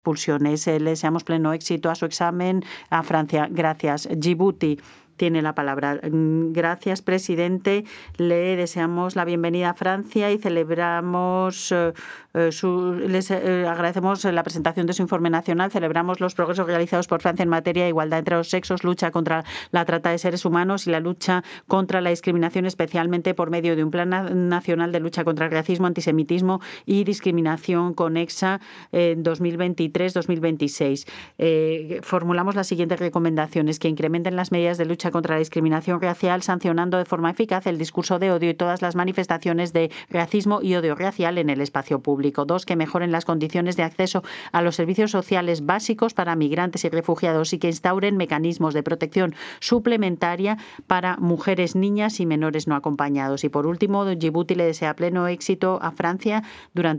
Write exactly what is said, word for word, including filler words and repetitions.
expulsiones. Eh, le deseamos pleno éxito a su examen a Francia. Gracias. Djibouti tiene la palabra. Gracias, presidente. Le deseamos la bienvenida a Francia y celebramos eh, su, les eh, agradecemos la presentación de su informe nacional. Celebramos los progresos realizados por Francia en materia de igualdad entre los sexos, lucha contra la trata de seres humanos y la lucha contra la discriminación, especialmente por medio de un plan nacional de lucha contra el racismo, antisemitismo y discriminación conexa en dos mil veintitrés dos mil veintiséis. Eh, formulamos las siguientes recomendaciones: que incrementen las medidas de lucha contra la discriminación racial, sancionando de forma eficaz el discurso de odio y todas las manifestaciones de racismo y odio racial en el espacio público. Dos, que mejoren las condiciones de acceso a los servicios sociales básicos para migrantes y refugiados y que instauren mecanismos de protección suplementaria para mujeres, niñas y menores no acompañados. Y por último, Djibouti le desea pleno éxito a Francia durante